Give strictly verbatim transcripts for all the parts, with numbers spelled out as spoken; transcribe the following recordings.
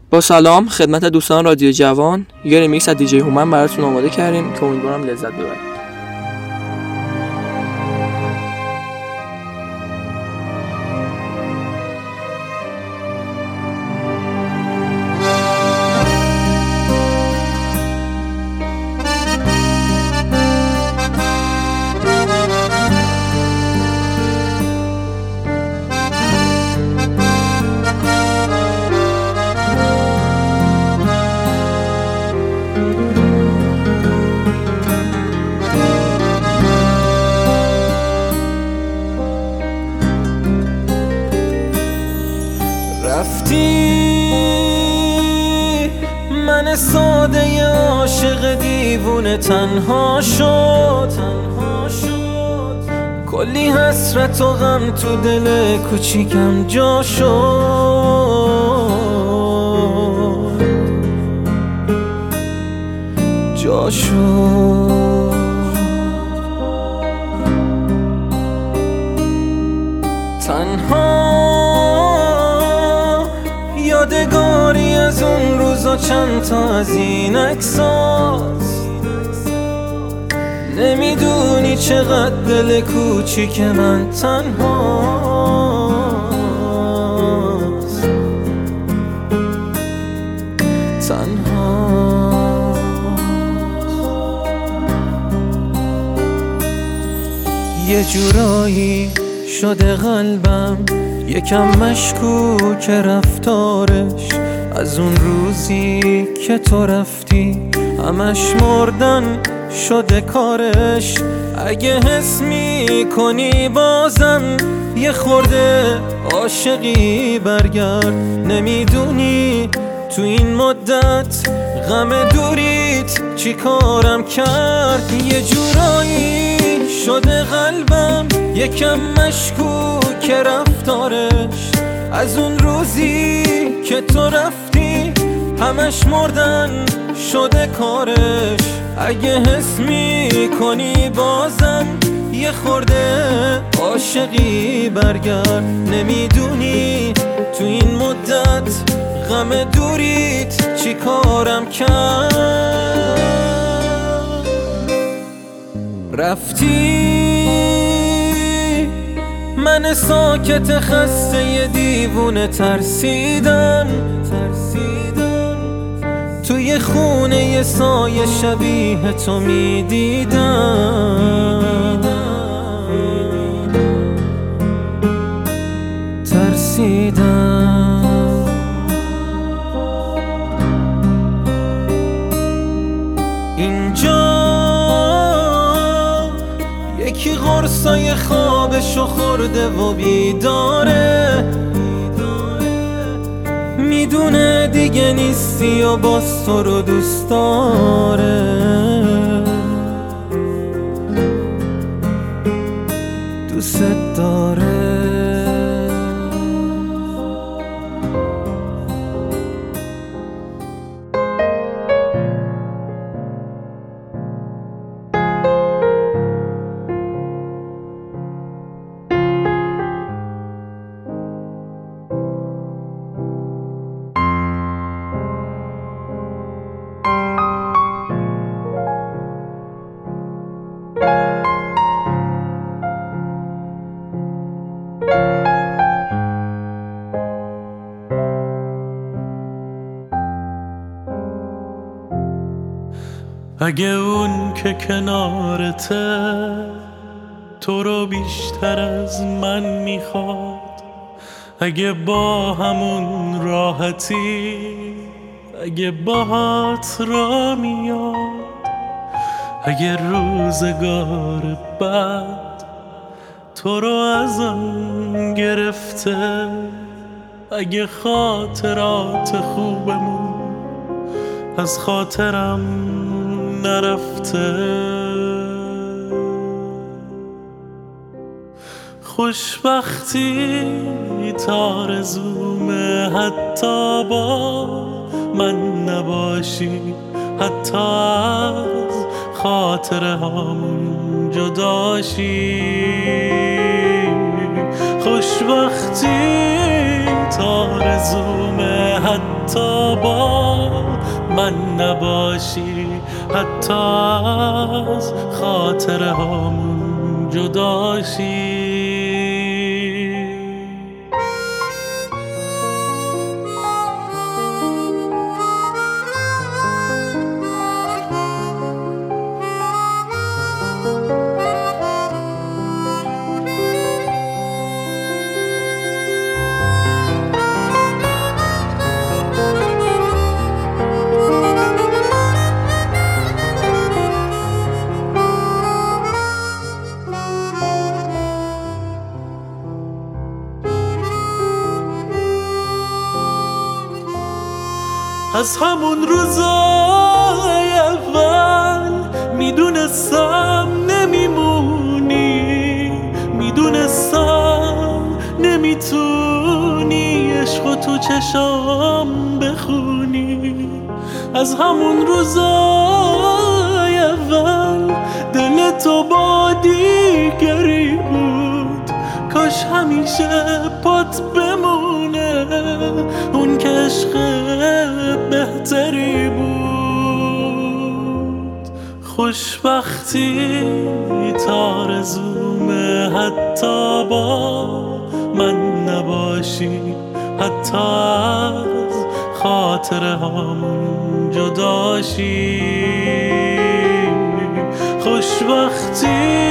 با سلام خدمت دوستان رادیو جوان، یه ریمیکس از دیجی هومن براتون آماده کردیم که امیدوارم لذت ببرید. رفتی من ساده عاشق دیوونه تنها شد کلی حسرت و غم تو دل کوچیکم جا شد جا شد تنها یادگاری از اون روزا چند تا از این عکسات نمیدونی چقدر دل کوچیک من تنهاست تنهاست یه جورایی شده قلبم یکم مشکوک رفتارش از اون روزی که تو رفتی همش مردن شده کارش اگه حس میکنی بازم یه خورده عاشقی برگرد نمیدونی تو این مدت غم دوریت چی کارم کرد یه جورایی شده قلبم یکم مشکوک رفتارش از اون روزی که تو رفتی همش مردن شده کارش اگه حس میکنی بازم یه خورده عاشقی برگرد نمیدونی تو این مدت غم دوریت چی کارم کرد رفتی من ساکت خسته ی دیوونه ترسیدم توی خونه ی سایه شبیه تو میدیدم ترسیدم اینجا یکی قرصای خوابشو خورده و بیداره میدونه دیگه نیستی و باز تو رو دوست داره دوست داره اگه اون که کنارته تو رو بیشتر از من میخواد اگه با همون راحتی اگه باهات را میاد اگه روزگار بعد تو رو ازم گرفته اگه خاطرات خوبمون از خاطرم نرفته خوشبختی تارزومه حتی با من نباشی حتی از خاطره هامون جداشی خوشبختی تارزومه حتی با من نباشی، حتی از خاطره هامون جداشی. از همون روزای اول میدونستم نمیمونی، میدونستم نمیتونی عشق تو چشام بخونی. از همون روزای اول دل تو با دیگری بود، کاش همیشه پات بمونه اون که عشق بهتری بود. خوشبختی تارزومه حتی با من نباشی، حتی از خاطره هامون جداشی. خوشبختی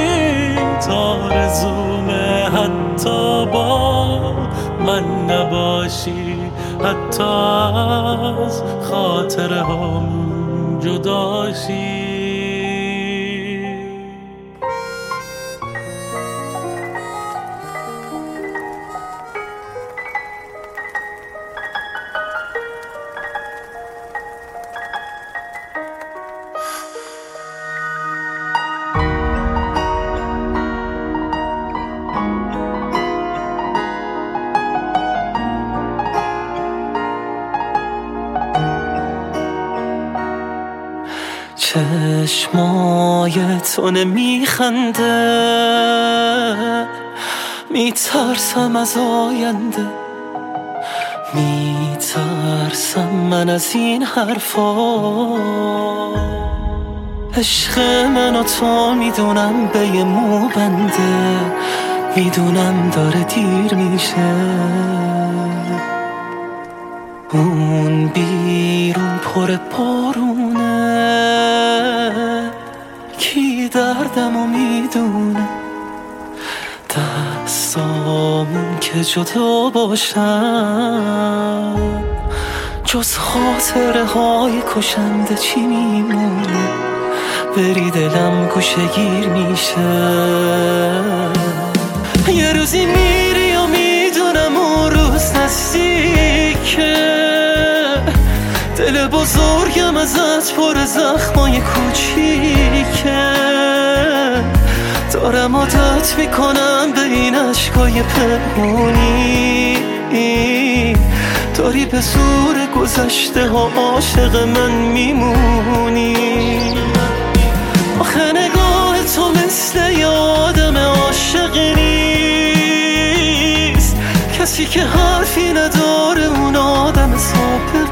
تارزومه حتی با من نباشی، حتی از خاطره هامون جداشی. چشمای تو نمیخنده، میترسم از آینده، میترسم من از این حرفا. عشق من و تو میدونم به یه مو بنده، میدونم داره دیر میشه. اون بیرون پر بارونه، کی دردمو میدونه. دستامون که جدا باشن، جز خاطره های کشنده چی میمونه. بری دلم گوشه گیر میشه. یه روزی میری و میدونم اون روز نزدیکه، دل بزرگم ازت پر زخمای کوچیکه. دارم عادت میکنم به این عشقای پنهونی، داری به زور گذشته ها عاشق من میمونی. آخه نگاه تو مثل یه آدم عاشق نیست، کسی که حرفی نداره اون آدم سابق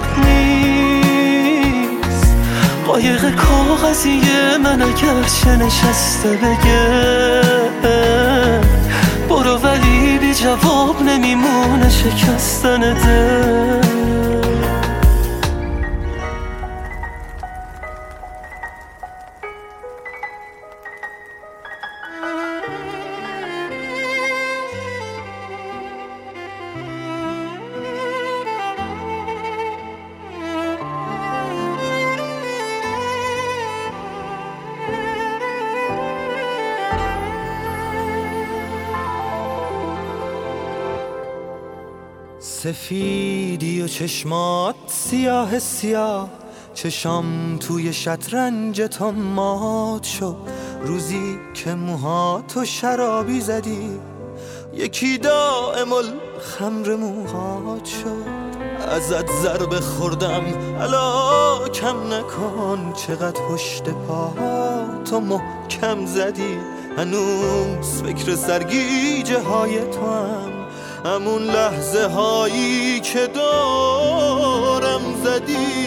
نیست. قایق کاغذیه من اگرچه نشسته بگه برو، ولی بی جواب نمیمونه شکستن دل. سفیدی و چشمات سیاه سیاه، چشام توی شطرنج تو مات شد. روزی که موهاتو شرابی زدی، یکی دائم الخمر موهات شد. ازت ضربه خوردم الا کم نکن، چقدر پشت پاتو محکم زدی. هنوز فکر سرگیجه های تو هم، همون لحظه هایی که داشتی زدی.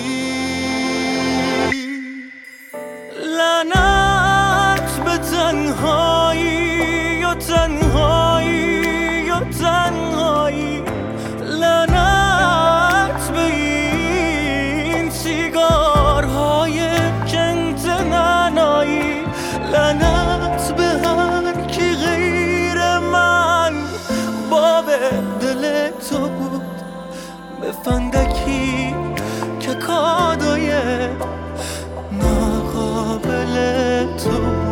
لعنت به تنهایی و تنهایی و تنهایی، لعنت به این سیگارهای کنت ننایی، لعنت به هر کی غیر من باب دل تو بود، به فندکی که کادوی ناقابل تو بود.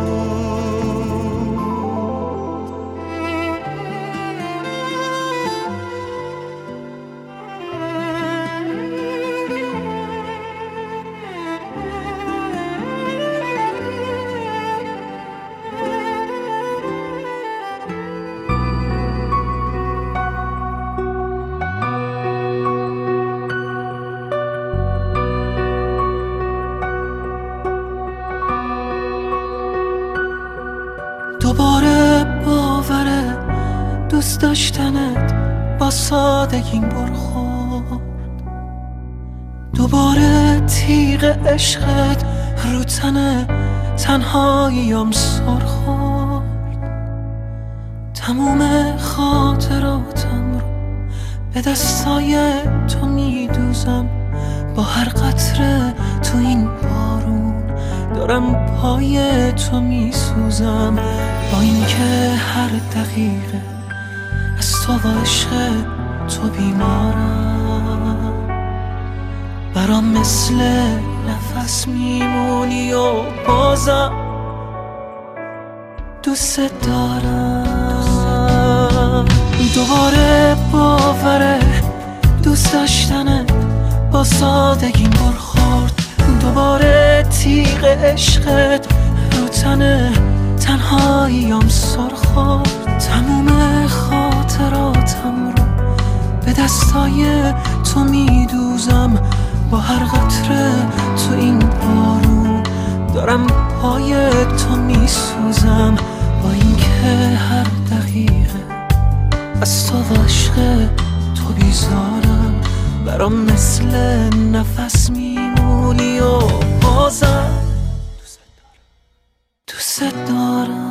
دوباره باوره دوست داشتنت با سادگیم برخورد، دوباره تیغ عشقت رو تن تنهاییم سر خورد. تموم خاطراتم رو به دستای تو میدوزم، با هر قطره تو این بارون دارم پای تو میسوزم. با اینکه هر دقیقه از تو و عشق تو بیمارم، برام مثل نفس میمونی و بازم دوست دارم. دوباره باوره دوست داشتنت با سادگیم برخورد، دوباره تیغ عشقت رو تن تنهاییم سر خورد. تموم خاطراتم رو به دستای تو میدوزم، با هر قطره تو این بارون دارم پای تو میسوزم. با اینکه هر دقیقه از تو و عشق تو بیزارم، برام مثل نفس میمونی و بازم دوست دارم.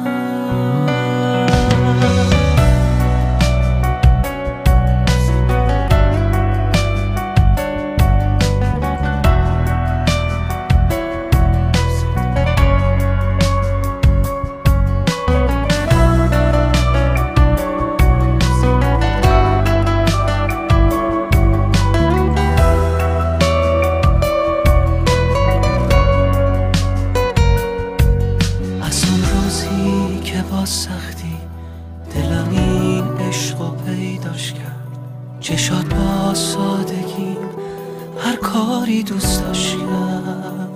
سختی دلم این عشق و پیداش کرد، چشات با سادگی هر کاری دوست داشت کرد.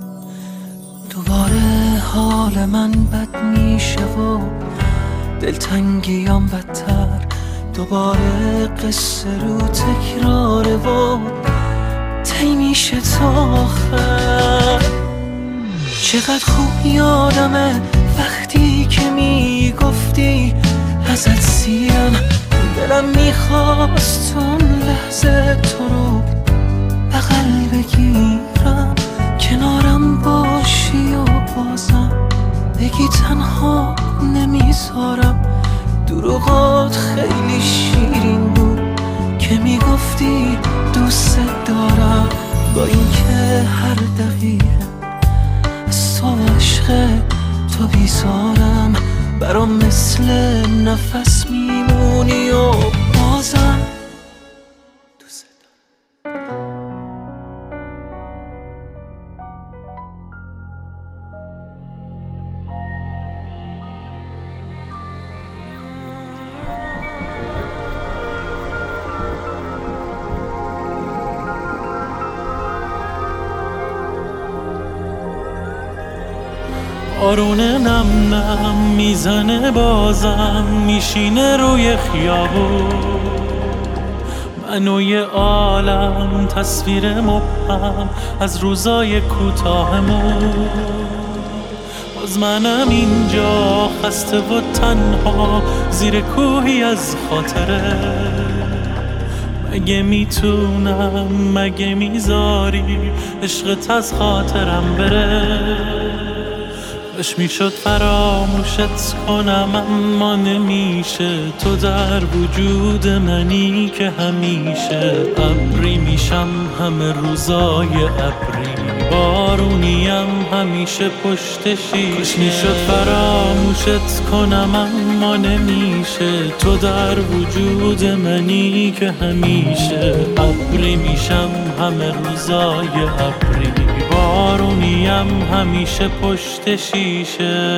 دوباره حال من بد میشه و دلتنگیام بدتر، دوباره قصه رو تکراره و طی میشه تا آخر. چقدر خوب یادمه وقتی که میگفتی ازت سیرم، دلم میخواست اون لحظه تو رو بغل بگیرم، کنارم باشی و بازم بگی تنها نمیذارم. دروغات خیلی شیرین بود که میگفتی دوست دارم، با اینکه هر دقیقه از تو و عشق تو بیزارم، برام مثل نفس میمونی و بازم دوست دارم. بارون نم نم میزنه بازم میشینه روی خیابون، منو یه عالم تصویر مبهم از روزای کوتاهمون. باز منم اینجا خسته و تنها زیر کوهی از خاطره، مگه میتونم، مگه میذاری عشقت از خاطرم بره؟ کاش میشد فراموشت کنم اما نمیشه. تو در وجود منی که همیشه. ابری میشم همه روزای ابری، بارونیم همیشه پشت شیشه. کاش میشد فراموشت کنم اما نمیشه. تو در وجود منی که همیشه. ابری میشم همه روزای ابری، بارونیم همیشه پشت شیشه.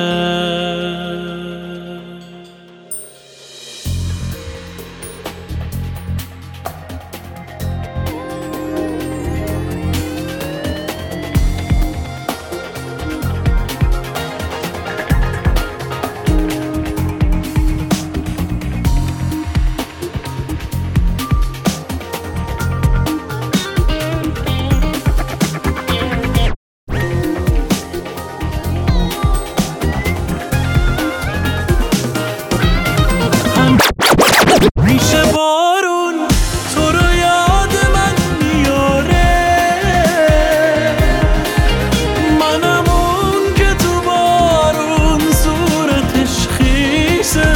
میشه بارون تو رو یاد من میاره، منم اون که تو بارون صورتش خیسه.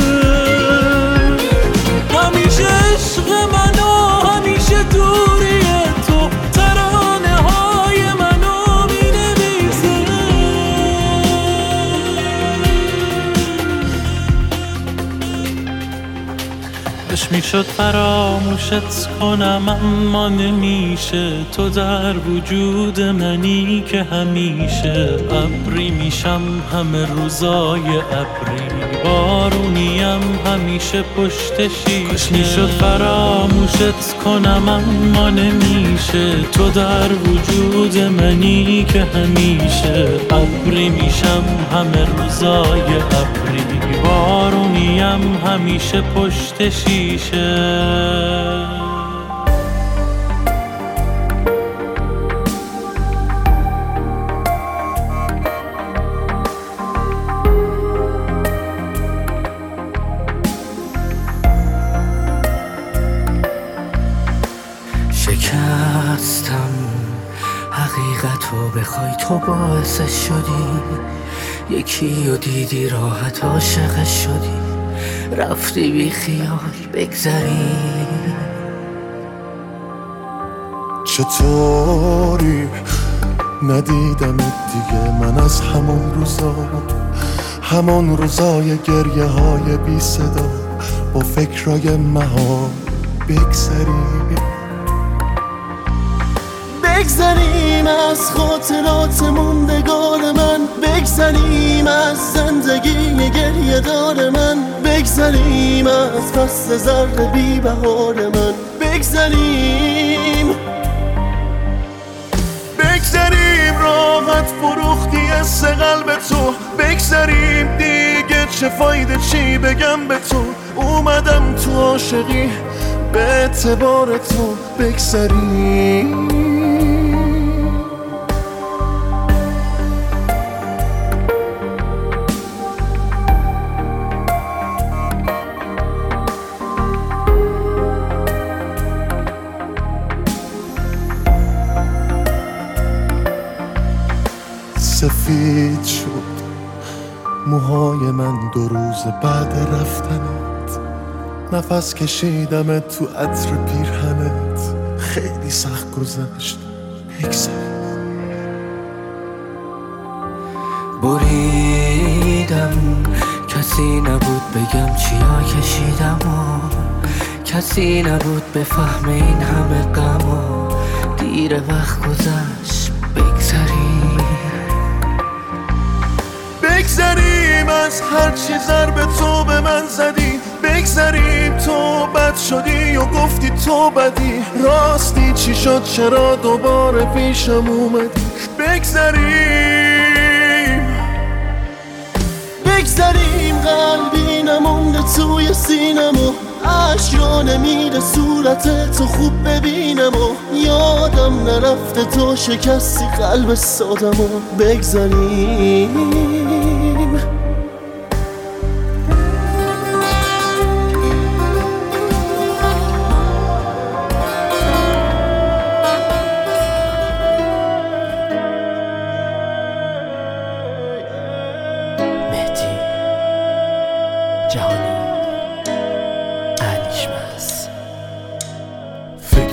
همیشه عشق منو، همیشه دوری تو ترانه های منو مینویسه. کاش میشد فراموشت کنم اما نمیشه. تو در وجود منی که همیشه. ابری میشم همه روزای ابری، بارونیم همیشه پشت شیشه. کاش میشد فراموشت کنم اما نمیشه. تو در وجود منی که همیشه. ابری میشم همه روزای ابری، بارونیم همیشه پشت شیشه. شکستم حقیقتو بخوای، تو باعثش شدی. یکی و دیدی راحت عاشق شدی، رفتی بی خیال بگذری. چطوری ندیدمت دیگه من از همون روزا، همون روزای گریه های بی صدا، با فکرای مها بگذری. بگذریم از خاطرات موندگار من، بگذریم از زندگی گریه دار من، بگذریم از فصل زرد بی بهار من، بگذریم بگذریم راحت فروختی از قلب تو، بگذریم دیگه چه فایده چی بگم به تو. اومدم تو عاشقی به اعتبار تو، بگذریم سفید شد موهای من دو روز بعد رفتنت، نفس کشیدم تو عطر پیرهنت، خیلی سخت گذشت بگذر. بریدم کسی نبود بگم چیا کشیدم و کسی نبود بفهم این همه غم و دیر وقت گذشت بگذریم بگذریم از هر چی ضربه تو به من زدی، بگذریم تو بد شدی و گفتی تو بدی، راستی چی شد چرا دوباره پیشم اومدی، بگذریم بگذریم قلبی نمونده توی سینم و اشیا نمیره صورت تو خوب ببینم و یادم نرفته تو شکستی قلب سادم و بگذریم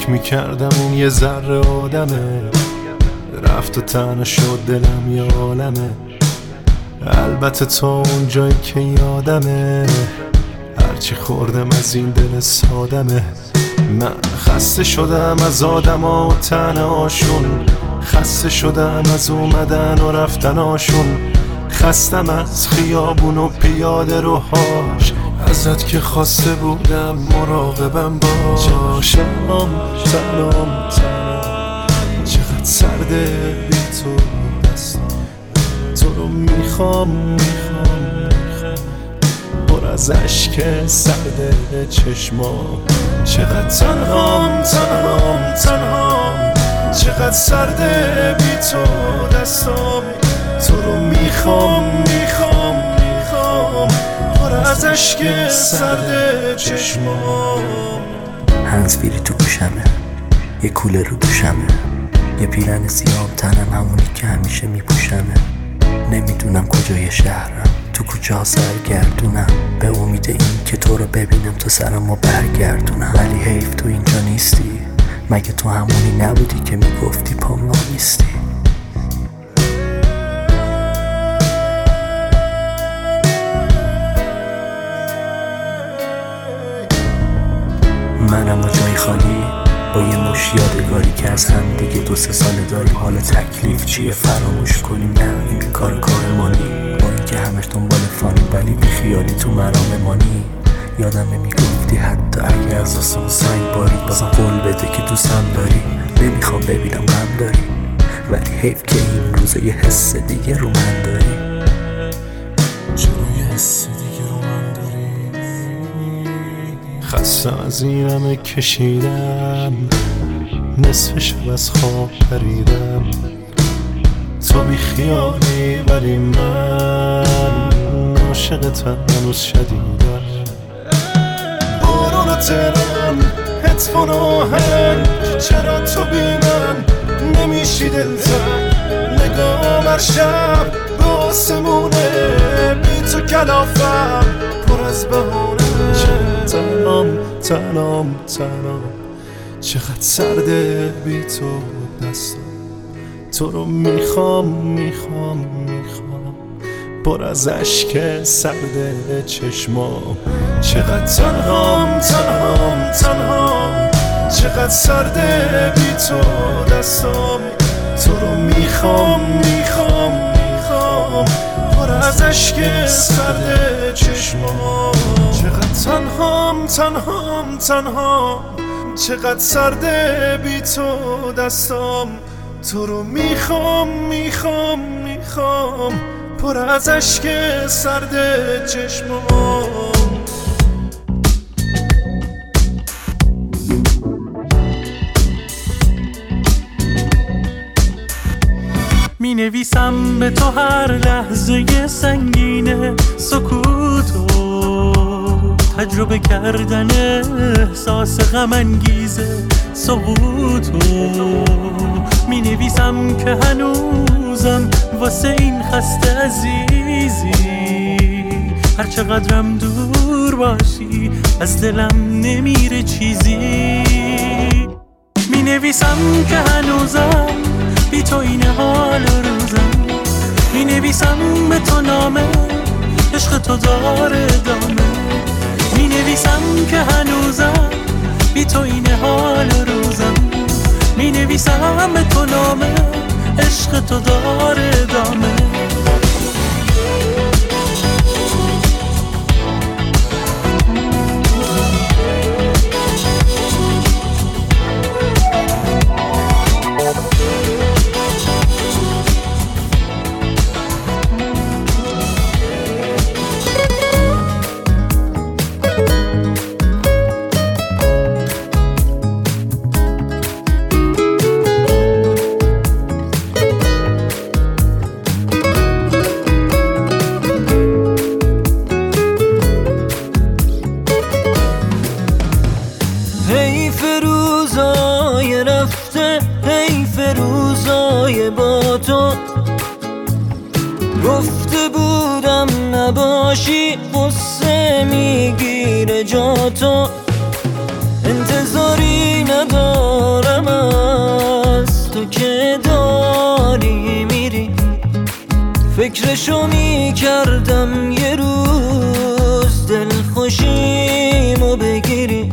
فکر میکردم اون یه ذره آدمه، رفت و تنها شد دلم یه عالمه. البته تا اون جایی که یادمه، هرچی خوردم از این دل سادمه. من خسته شدم از آدم ها و تنهاشون، خسته شدم از اومدن و رفتناشون، خستم از خیابون و پیاده روهاش، ازت که خواسته بودم مراقبم باش. تنام تنام تنام چقدر سرده بی تو دستم، تو رو میخوام میخوام میخوام پر از عشق سرده چشمام. چقدر تنهام تنهام تنهام چقدر سرده بی تو دستم، تو رو میخوام میخوام میخوام پر از عشق سرده چشمام. هنزفیری تو گوشمه، یه کوله رو دوشمه، یه پیرن سیام تنم همونی که همیشه میپوشمه. نمیدونم کجای شهرم، تو کوچه ها سرگردونم، به امید این که تو رو ببینم تا سرمو برگردونم. ولی حیف تو اینجا نیستی، مگه تو همونی نبودی که میگفتی پام نیستی؟ منم و جای خالی با یه مش یادگاری که از هم دیگه دو سه ساله داریم. حالا تکلیف چیه فراموش کنیم؟ نه این کار کارمانی، با اینکه همش دنبال فانی ولی بی خیالی تو مرام مانی. یادمه میگفتی حتی اگه از آسمون سنگ بارید بازم قول بده که دوستم داری. نمیخوام ببینم غم داری، ولی حیف که این روزه یه حس دیگه رو من داری. چرا یه حس دیگه رو من داری؟ خسته از این همه کشیدم، نصف شب از خواب پریدم. تو بی خیالی ولی من عاشقتم هنوز شدیدم. بارون و ترم هدفون آهنگ، چرا تو بی من نمیشی دلتنگ؟ نگام هر شب به آسمونه، بی تو کلافم پر از بهونه. تنام تنام تنام چقدر سرده بی تو دستم، تو رو میخوام میخوام میخوام پر از عشق سرده چشمام. چقدر تنهام تنهام تنهام چقدر سرده بی تو دستم، تو رو میخوام میخوام میخوام پر از عشق سرده چشمام. چقدر تنهام تنهام تنهام چقدر سرده بی تو دستم، تو رو میخوام میخوام میخوام پر از عشق سرده چشمام. می نویسم به تو هر لحظه سنگینه، سکوتو تجربه کردن احساس غم انگیزه، سقوطو می نویسم که هنوزم واسه این خسته عزیزی. هر چقدرم دور باشی از دلم نمیره چیزی. می نویسم که هنوزم بی تو این حال روزم، می نویسم به تو نامه عشق تو داره دامه. می نویسم که هنوزم بی تو این حال روزم، می نویسم به تو نامه عشق تو داره دامه. حیف روزای رفته، حیف روزای با تو. گفته بودم نباشی قصه میگیره جا تو. انتظاری ندارم فکرشو می کردم یه روز دل خوشیمو بگیری.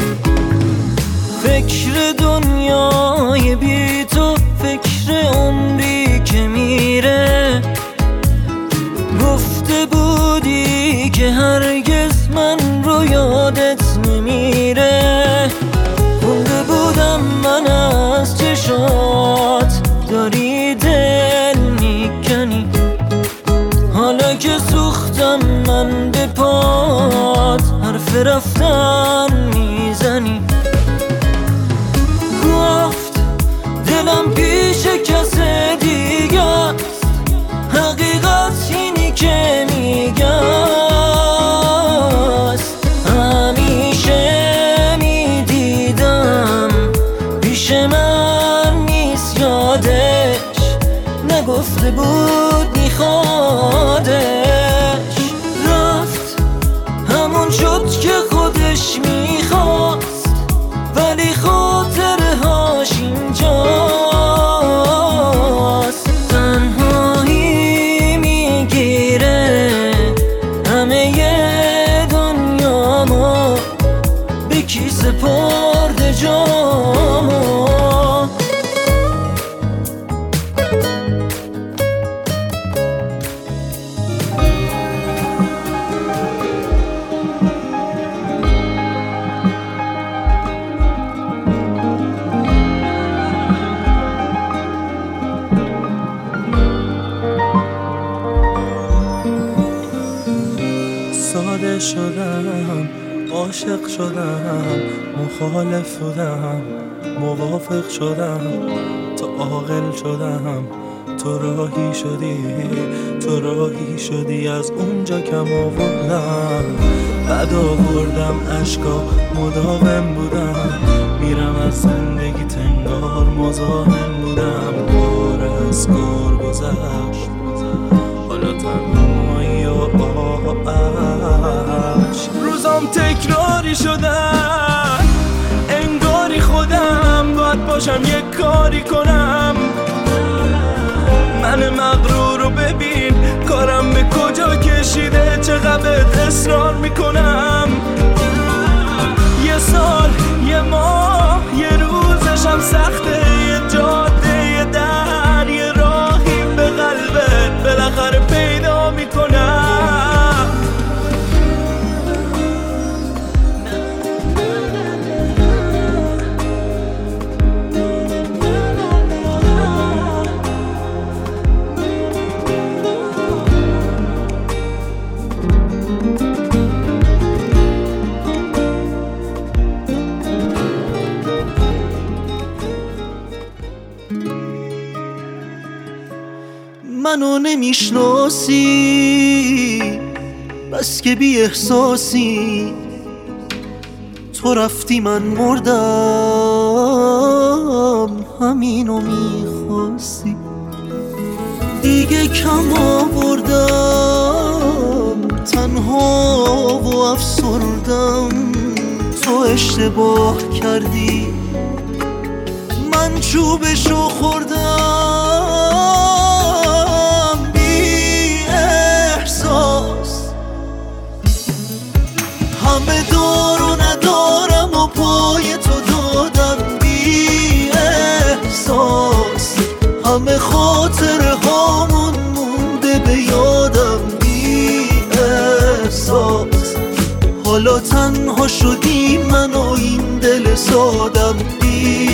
فکر دنیای بی تو، فکر عمری که میره. گفته بودی که هرگز من رو یادت نمیره. خونده بودم من از چشات داری دل میکنی. حالا که سوختم من به پات حرف رفتن میزنی. گفت دلم پیش کس دیگه است، حقیقت اینی که میگست. همیشه میدیدم پیش من نیست، یادش نگفته بود میخوادش. رفت همون شد که خودش میخواست، ولی خاطره هاش اینجاست. تنهایی میگیره همه دنیامو، به کی سپرده جامو. ساده شدم، عاشق شدم، مخالف بودم، موافق شدم، تو عاقل شدم. تو راهی شدی، تو راهی شدی، از اونجا کم آوردم. بعد آوردم عشقا، مداوم بودم. میرم از زندگی تنگار مزاحم بودم. بار از کار گذشت، حالا تنهایی و آهش. روزام تکراری شدن، انگاری خودم باید باشم یک کاری کنم. من مغرور رو ببین، کارم به کجا کشیده، چقدر اصرار میکنم. یه سال، یه ماه، یه روزشم سخته. یه جاده، یه در، یه راهی به قلبت بالاخره پیدا میکنم. منو نمیشناسی بس که بی احساسی. تو رفتی من مردم، همینو میخواستی. دیگه کم آوردم، تنها و افسردم. تو اشتباه کردی، من چوبشو خوردم. همه دار و ندارم و پای تو دادم بی احساس. همه خاطره هامون مونده به یادم بی احساس. حالا تنها شدی من و این دل سادم بی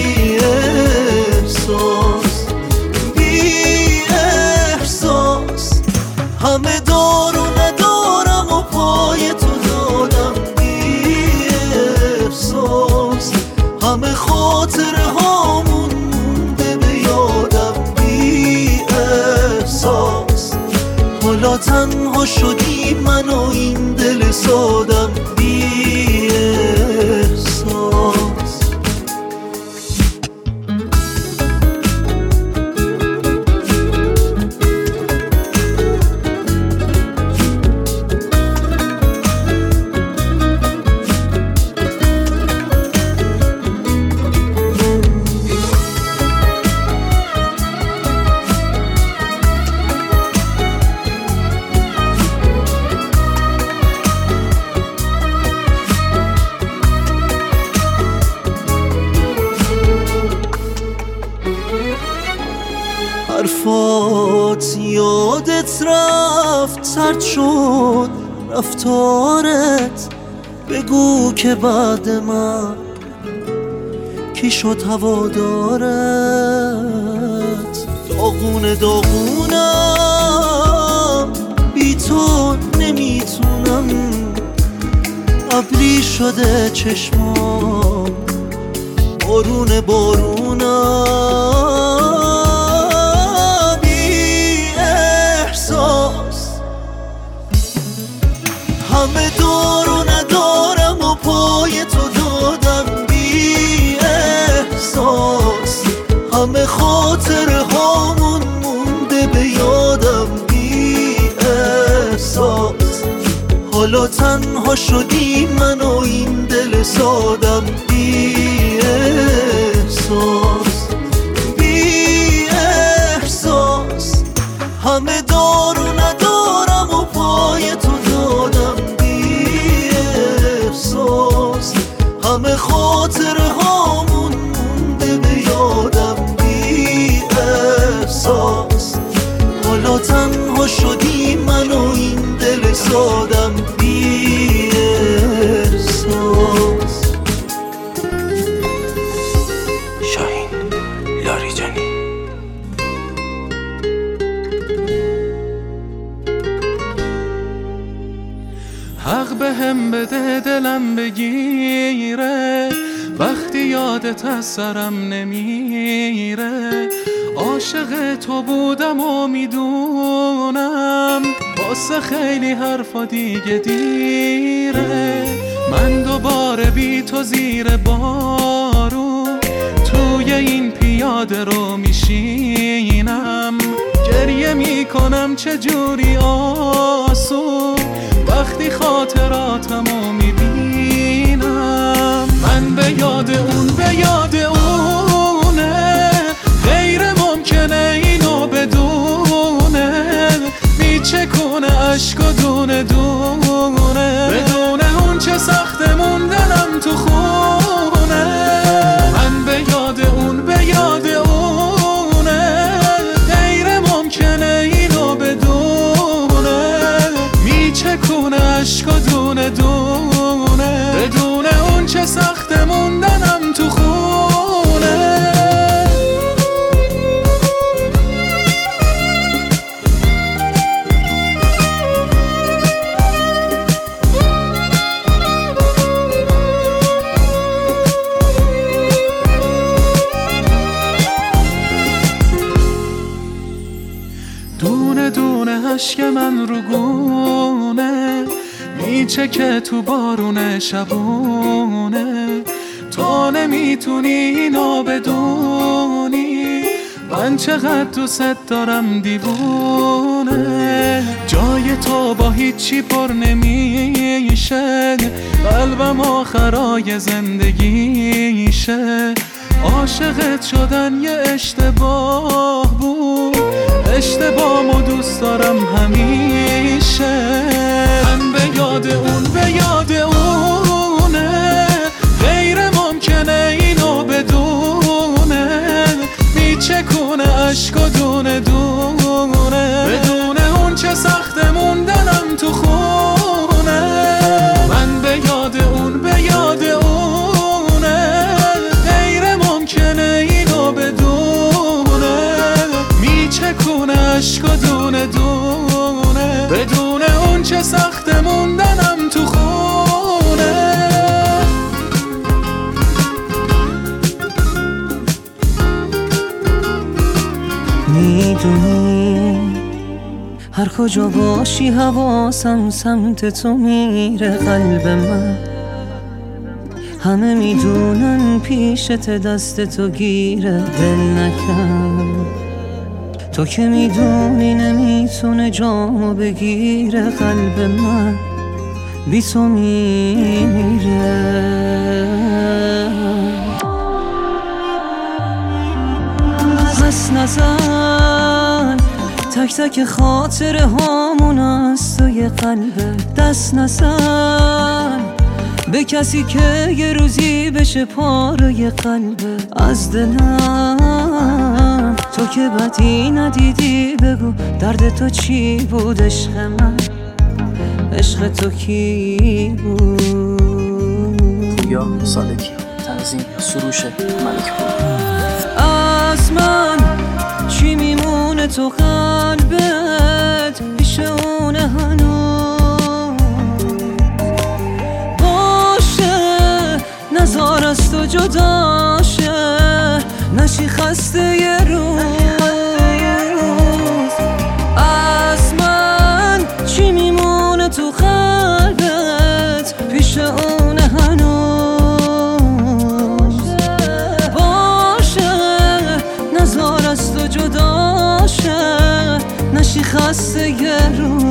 احساس، بی احساس. همه دار و ندارم و پای تو دادم بی احساس. همه خاطره هامون مونده به یادم بی احساس. حالا تنها شدی من و این دل سادم بی احساس. حرفات یادت رفت، سرد شد رفتارت. بگو که بعد من کی شد هوادارت. داغونه داغونم بی تو نمیتونم، ابری شده چشمام بارون بارونم. بی احساس همه دارو ندارم و پای تو دادم. بی احساس همه خاطره هامون مونده به یادم. بی احساس حالا تنها شدی من و این دل سادم. بی احساس بی احساس همه دارو ندارم و پای تو دادم. بی احساس همه خاطره هامون مونده به یادم. بی احساس حالا تنها شدی من و این دل سادم. بی احساس. شاهین لاریجانی. حق به هم بده دلم بگیره، وقتی یادت از سرم نمیره. عاشق تو بودم و میدونم، واسه خیلی حرفا دیگه دیره. من دوباره بی تو زیر بارون توی این پیاده رو میشینم. گریه میکنم چجوری آسون وقتی خاطراتمو میبینم. من به یاد اون به یاد اونه، غیر ممکنه اینو بدونه. میچکونه عشق و دونه دونه، بدونه اون چه سخت موندنم تو خونه. من به یاد اون به یاد اونه، غیر ممکنه اینو بدونه. میچکونه عشق و دونه دونه، بدونه اون چه سخت موندنم تو خونه. دونه دونه اشک من رو گونه، میچکه تو بارون شبونه. تو نمیتونی اینو بدونی، من چقدر دوست دارم دیوونه. جای تو با هیچی پر نمیشه، قلبم آخرای زندگیشه. عاشقت شدن یه اشتباه بود، اشتباهمو دوست دارم همیشه. من به یاد اون به یاد اونه، غیر ممکنه اینو بدونه. میچکونه عشق و دونه دونه، بدونه اون چه سخت موندنم تو خونه. من به یاد اون به یاد اونه، غیر ممکنه اینو بدونه. میچکونه عشق و دونه دونه، بدونه اون چه سخت موندنم تو خونه. میدونی هر کجا باشی حواسم سمت تو میره. قلب من همه میدونن پیشت دست تو گیره. دل نکن تو که میدونی نمیتونه جامو بگیره. قلب من بی تو میره. پس نزن تک تک خاطره هامون از توی قلبه. دست نزن به کسی که یه روزی بشه بشه پاره قلب از دلم. تو که بدی ندیدی بگو درد تو چی بود عشق من، عشق تو کی بود؟ پویا صادقی، تنظیم سروش ملک بود. از من چی میمونه تو قلبت پیش اون هنوز؟ باشه نزار از تو جداشه، نشی خسته یه روز. از من چی میمونه تو قلبت پیش اون هنوز؟ باشه نزار از تو جداشه، نشی خسته یه روز.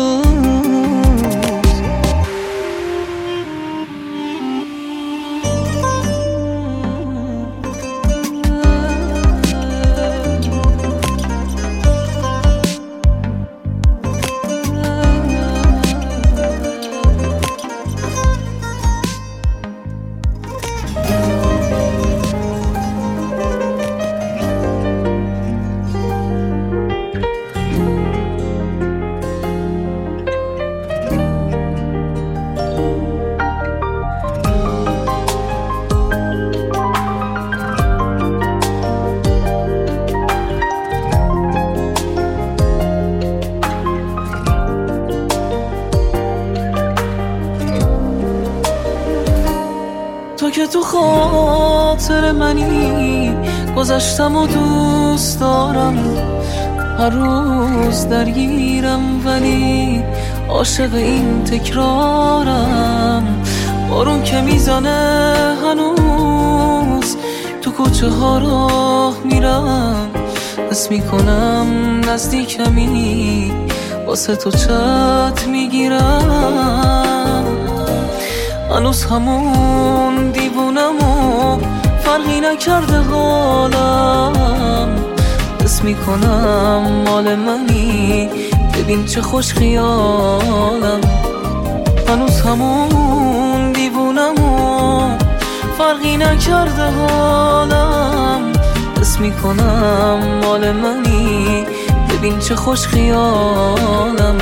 تو که تو خاطر منی، گذشتم و دوست دارم، هر روز درگیرم ولی عاشق این تکرارم. بارون که میزنه هنوز تو کوچه ها راه میرم، حس میکنم نزدیکمی، واسه تو چت میگیرم. هنوز همون دیوونم و فرقی نکرده حالم، حس میکنم مال منی، ببین چه خوش خیالم. هنوز همون دیوونم و فرقی نکرده حالم، حس میکنم مال منی، ببین چه خوش خیالم.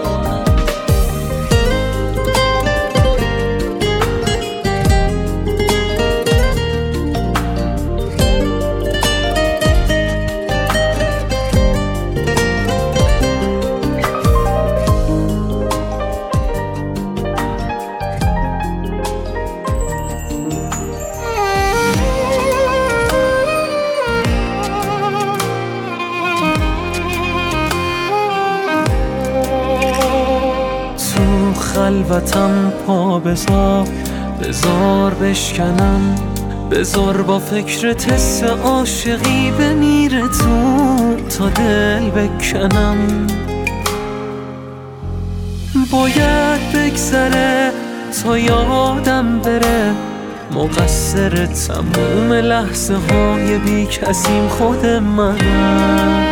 خلوتم پا بذار، بذار بشکنم، بذار با فکر تست عاشقی بمیره تو تا دل بکنم. باید بگذره تا یادم بره، مقصر تموم لحظه های بی کسیم خود منم.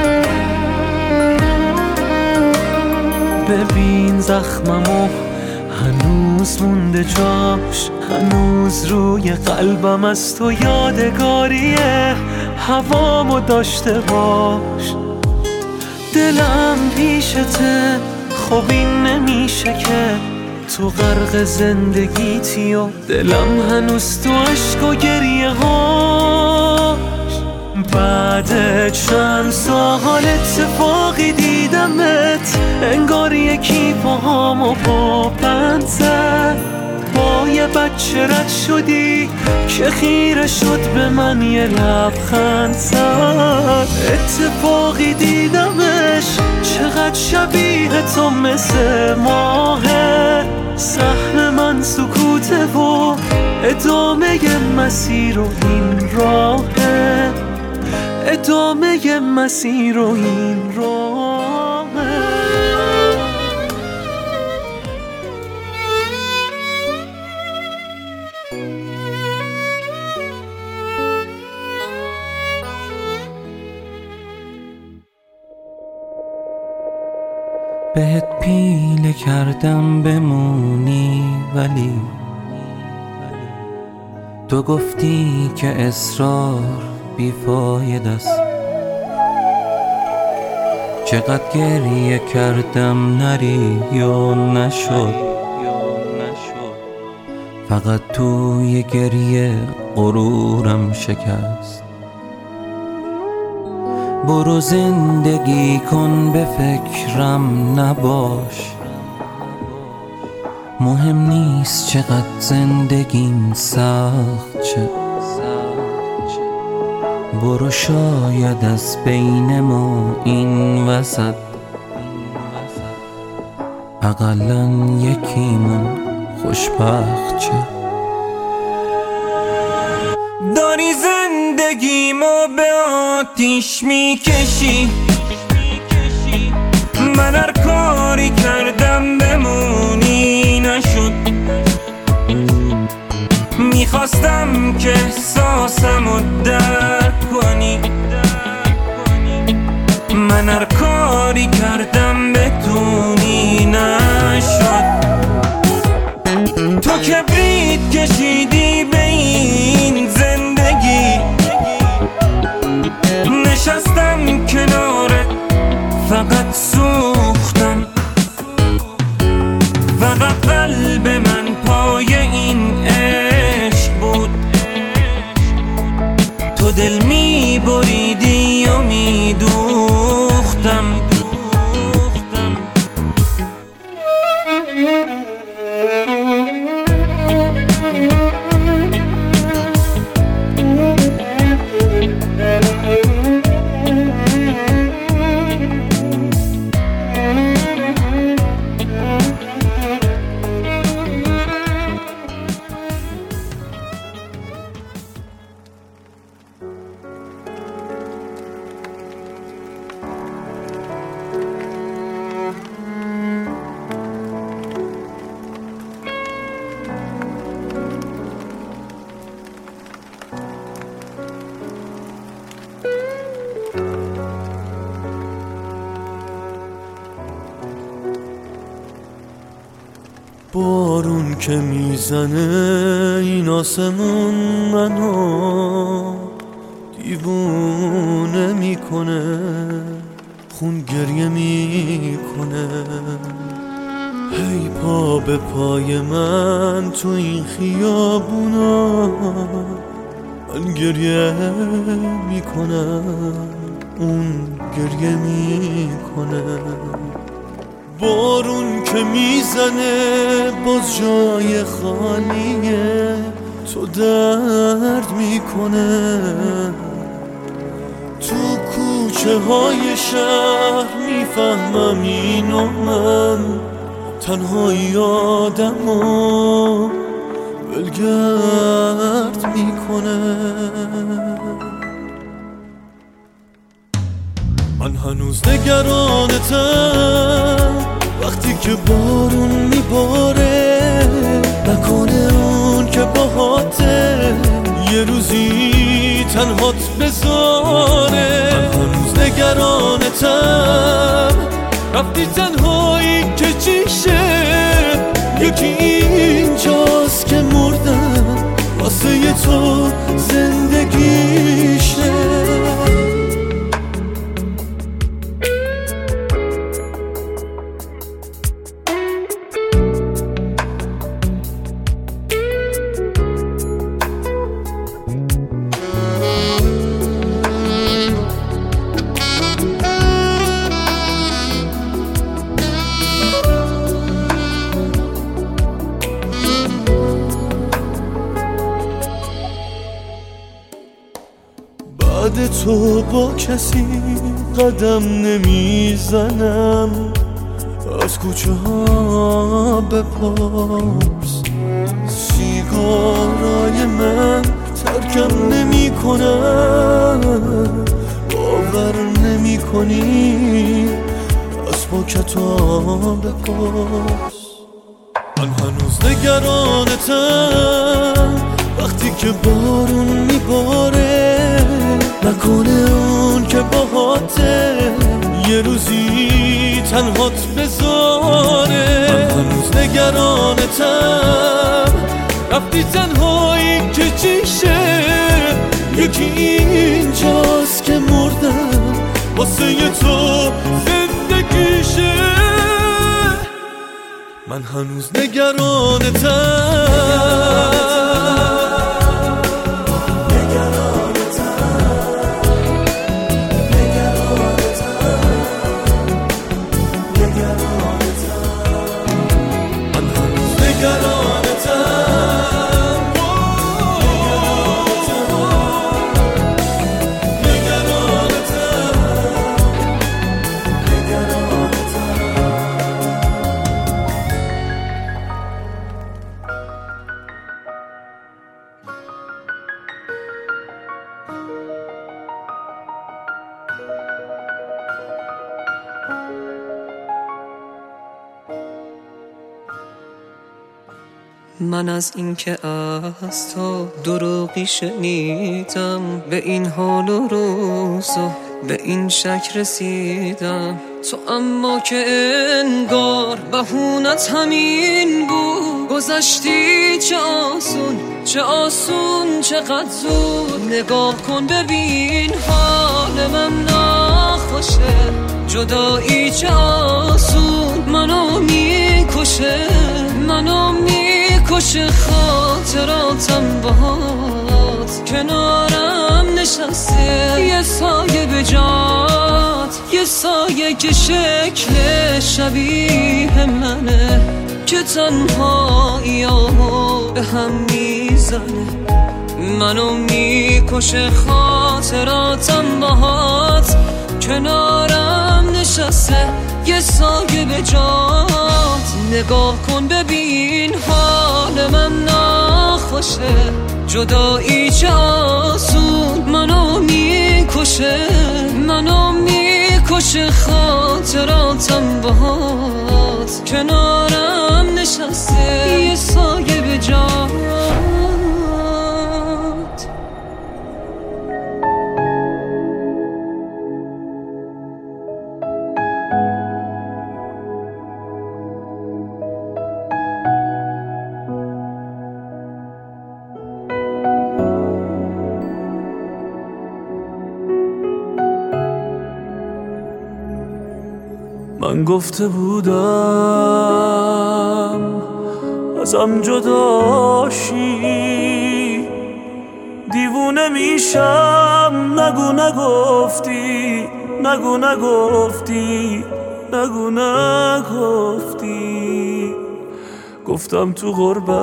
ببین زخممو هنوز مونده جاش، هنوز روی قلبم از تو یادگاریه، هوامو داشته باش. دلم پیشته خب این نمیشه که تو غرق زندگیتی و دلم هنوز تو عشق و گریه هاش. بعد چند سال اتفاقی دیدمت، انگار یکی پاهامو با بند زد. با یه بچه رد شدی که خیره شد به من یه لبخند زد. اتفاقی دیدمش چقدر شبیه تو مثل ماهه، سهم من سکوته و ادامه مسیر و این راهه، ادامه مسیر و این راهه. بهت پیله کردم بمونی ولی تو گفتی که اصرار بیفاید است، چقدر گریه کردم نری یا نشد، فقط توی گریه غرورم شکست. برو زندگی کن به فکرم نباش، مهم نیست چقدر زندگیم سخت چه. برو شاید از بین ما این وسط اقلن یکیمون خوشبخت چه. داری زندگیمو به آتیش میکشی، من هر کاری کردم بمونی نشد. میخواستم که احساسمو درک کنی، من هر کاری کردم بتونی نشد. تو کبریت کشیدی به این زندگی، نشستم کنارت فقط سوختم، فقط قلب من پای این عشق بود. تو دل می بریدی و می دوختم. بارون که میزنه این آسمون منو دیوونه میکنه، خون گریه میکنه. هی پا به پای من تو این خیابونا، من گریه میکنم اون گریه میکنه. بارون که میزنه باز جای خالیه، تو درد میکنه. تو کوچه های شهر میفهمم اینو من، تنهایی آدمو ولگرد میکنه. من هنوز نگرانتم وقتی که بارون میباره، نکنه اون که باهاته یه روزی تنهات بذاره. من هنوز نگرانتم رفتی تنهایی که چیشه، یکی اینجاست که مردم واسه تو زندگیشه. بعد تو با کسی قدم نمیزنم، از کوچه ها بپرس. سیگارای من ترکم نمی کنم، باور نمی کنی از پاکت ها بپرس. من هنوز نگرانتم وقتی که بارون میباره، نکنه اون که باهاته یه روزی تنهات بذاره. من هنوز نگرانتم رفتی تنهایی که چیشه، یکی اینجاست که مردم واسه تو زندگیشه. من هنوز نگرانتم، من از این که از تو دروغی شنیدم، به این حال و روز و به این شک رسیدم. تو اما که انگار بهونت همین بود، گذشتی چه آسون چه آسون چقدر زود. نگاه کن ببین حال من ناخوشه، جدایی چه آسون منو میکشه، منو میکشه. خاطراتم باهات کنارم نشسته، یه سایه به جات، یه سایه که شکل شبیه منه، که تنهاییامو به هم میزنه. منو میکشه خاطراتم باهات کنارم نشسته، یه سایه به جات. نگاه کن ببین حال من ناخوشه، جدایی چه آسون منو میکشه، منو میکشه. خاطراتم باهات کنارم نشسته، یه سایه به جات. من گفته بودم ازم جداشی، دیوونه میشم. نگو نگفتی، نگو نگفتی، نگو نگفتی. گفتم تو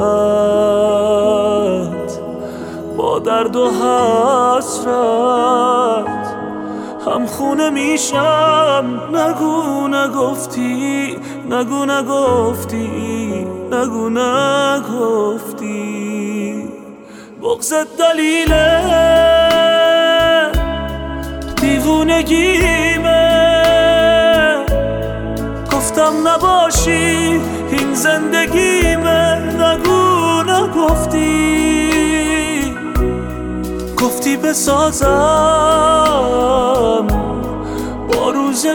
غربت با درد و حسرت هم خونه میشم. نگو نگفتی، نگو نگفتی، نگو نگفتی. بغضت دلیله دیوونگیمه، گفتم نباشی این زندگیمه. نگو نگفتی، گفتی بسازم با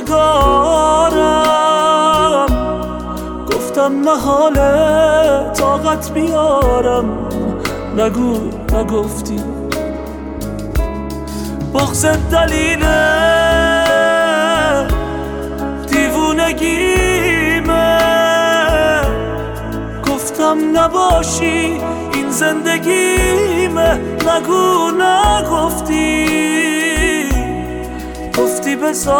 روزگارم. گفتم محاله طاقت بیارم. نگو نگفتی. بغضت دلیله دیوونگیمه، گفتم نباشی این زندگیمه. نگو نگفتی، گفتی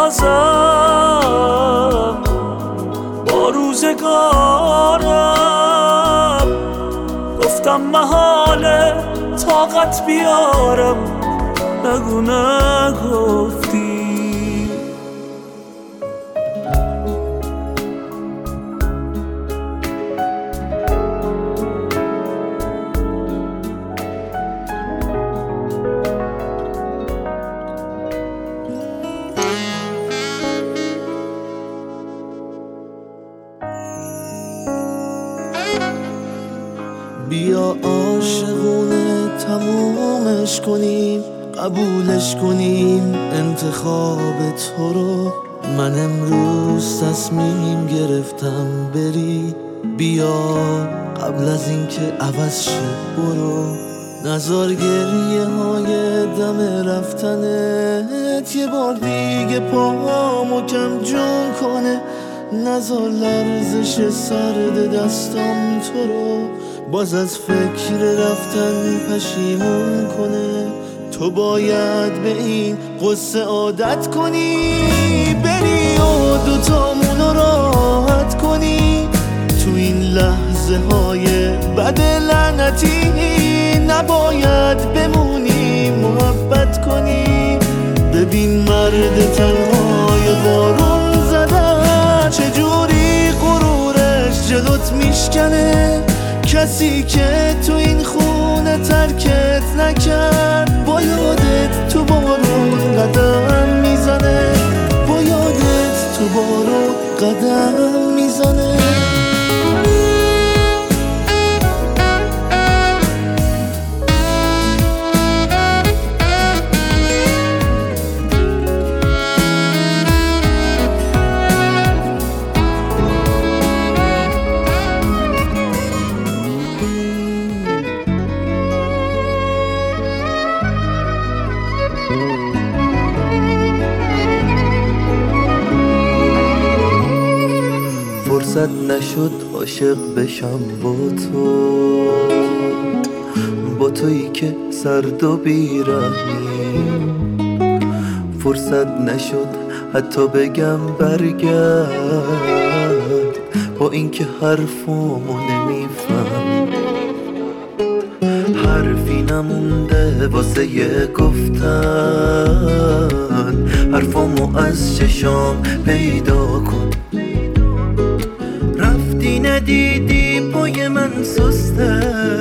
بسازم با روزگارم. گفتم محاله طاقت بیارم. نگو نگفتی. بیا عاشقونه تمومش کنیم، قبولش کنیم انتخاب تو رو. من امروز تصمیم گرفتم بری، بیا قبل از این که عوض شه برو، نزار گریه های دم رفتنت یه بار دیگه پاهامو کم جون کنه، نزار لرزش سرد دستام تو رو باز از فکر رفتن پشیمون کنه. تو باید به این قصه عادت کنی، بری و دوتامونو راحت کنی، تو این لحظه های بد لعنتی نباید بمونی محبت کنی. ببین مرد تنهای بارون زدن چجوری غرورش جلوت میشکنه، کسی که تو این خونه ترکت نکرد با یادت تو بارون قدم میزنه، با یادت تو بارون قدم میزنه. فرصت نشد عاشق بشم با تو، با تویی که سرد و بیرحمی، فرصت نشد حتی بگم برگرد با اینکه حرفمو نمیفهمی، حرفی نمونده واسه یه گفتن، حرفمو از چشام پیدا کن. رفتی ندیدی پای من سسته،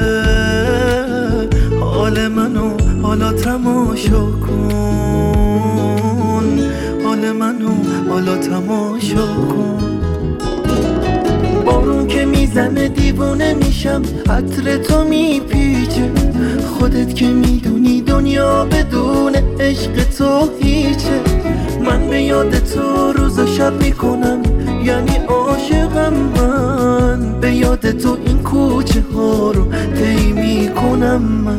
حال منو حالا تماشا کن، حال منو حالا تماشا کن. بارون که میزنه دیوونه میشم، عطر تو میپیچه، خودت که میدونی دنیا بدون عشق تو هیچه. من به یاد تو روز و شب میکنم، یعنی عاشقم من، به یاد تو این کوچه ها رو طی میکنم من.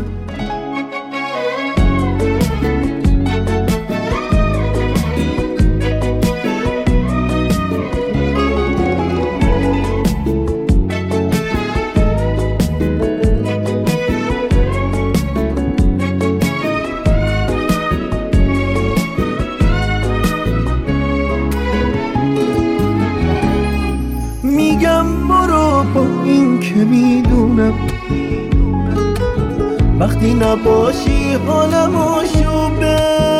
میگم برو با این که میدونم وقتی نباشی حالم آشوبه،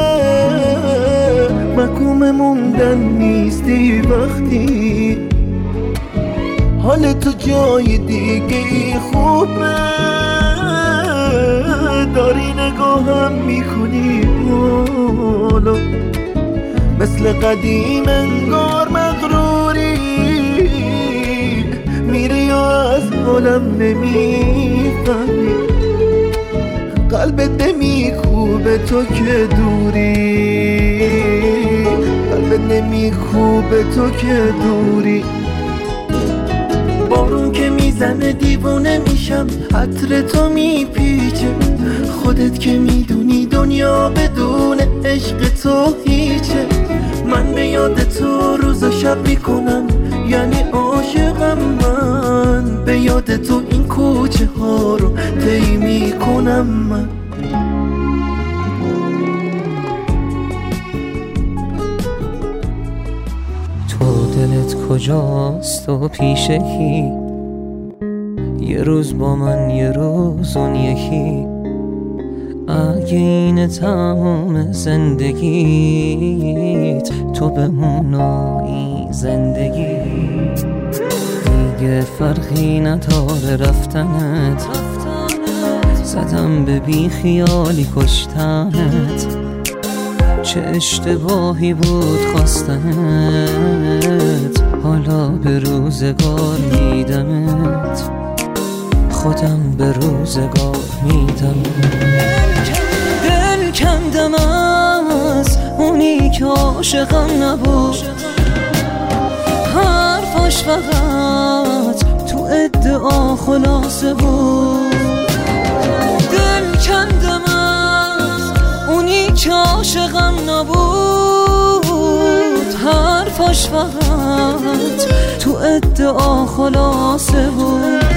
محکوم موندن نیستی وقتی حال تو جای دیگه خوبه، داری نگاهم میکنی حالا مثل قدیم انگار مغروری، میری و از حالم نمیفهمی، قلبت نمیخوبه تو که دوری، قلبت نمیخوبه تو که دوری. بارون که میزنه دیوونه میشم، عطر تو میپیچه، خودت که میدونی دنیا بدون عشق تو هیچه. من به یاد تو روز و شب میکنم، یعنی عاشقم من، به یاد تو این کوچه ها رو طی میکنم من. تو دلت کجاست و پیش کی؟ یه روز با من یه روز اون یکی، اگه این تمام زندگیت تو بمونی زندگی، دیگه فرقی نداره رفتنت، زدم به بی خیالی کشتنت، چه اشتباهی بود خواستنت، حالا به روزگار میدمت، خودم به روزگار میدمت. دل کندم از اونی که عاشقم نبود، حرفاش فقط تو ادعا خلاصه بود. دل کندم از اونی که عاشقم نبود، حرفاش فقط تو ادعا خلاصه بود.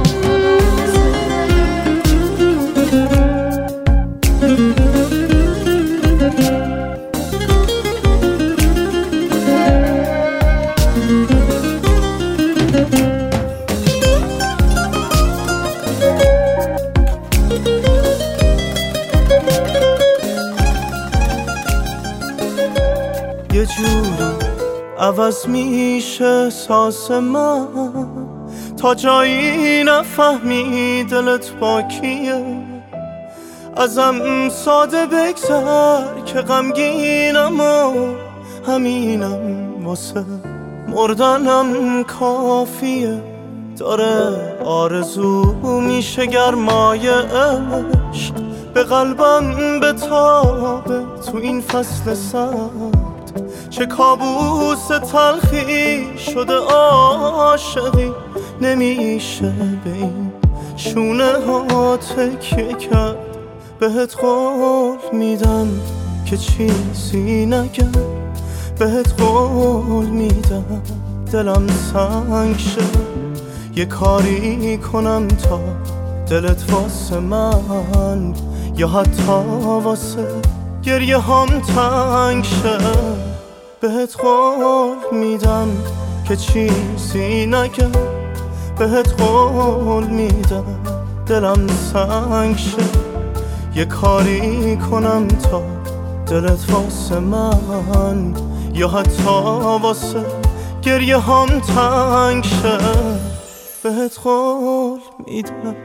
یه جوری عوض میشه احساس من تا جایی نفهمی دلت با کیه. ازم ساده بگذر که غمگینم و همینم واسه مردنم کافیه. داره آرزو میشه گرمای عشق به قلبم بتابه تو این فصل سرد. چه کابوس تلخی شده عاشقی، نمیشه به این شونه ها تکیه کرد. بهت قول میدم که چیزی نگم، بهت قول میدم دلم سنگ شه. یه کاری کنم تا دلت واسه من یا حتی واسه گریه هم تنگ شه. بهت قول میدم که چیزی نگم، بهت قول میدم دلم سنگ شه. یه کاری کنم تا دلت واسه من یا حتی واسه گریه هم تنگ شه. بهت قول میدم.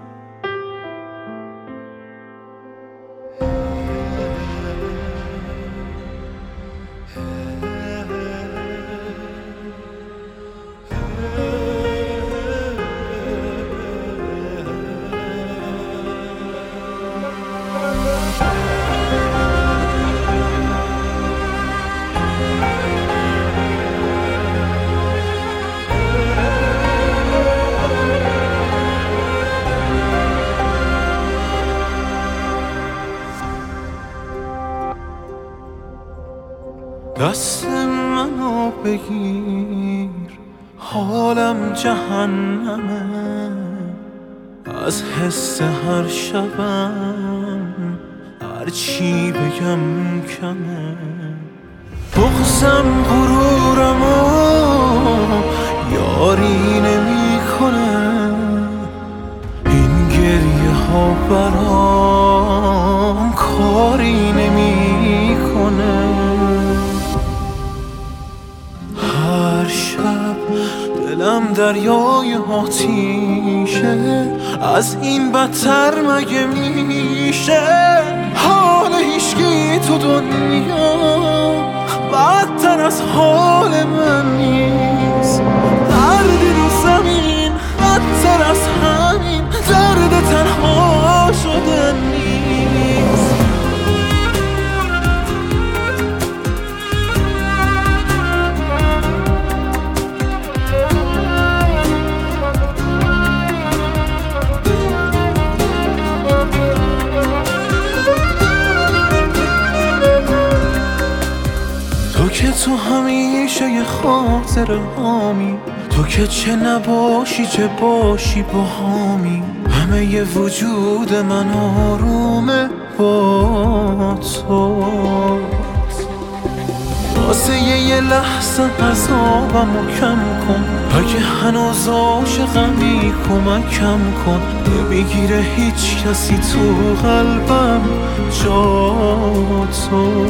دست منو بگیر، حالم جهنمه، از حس هر شبم هر چی بگم کمه. بغضم غرورمو یاری نمی کنه، این گریه ها برام کاری نمی کنه. هر شب دلم دریای آتیشه، از این بدتر مگه میشه؟ حال هیچکی تو دنیا بدتر از حال من نیست. دردی رو زمین بدتر از همین درد تنها شدن نیست. تو که تو همیشه یه خاطر هامی، تو که چه نباشی چه باشی با هامی. همه ی وجود من آرومه با تو. واسه یه لحظه عذابمو کم کن، اگه هنوز عاشقمی کمکم کن. نمیگیره هیچ کسی تو قلبم جا تو.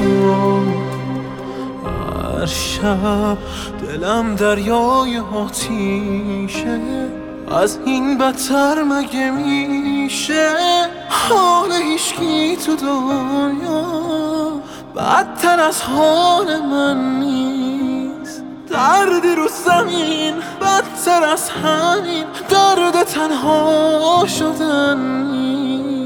هر شب دلم دریای آتیشه، از این بدتر مگه میشه؟ حال هیچکی تو دنیا بدتر از حال من نیست. دردی رو زمین بدتر از همین درد تنها شدن نیست.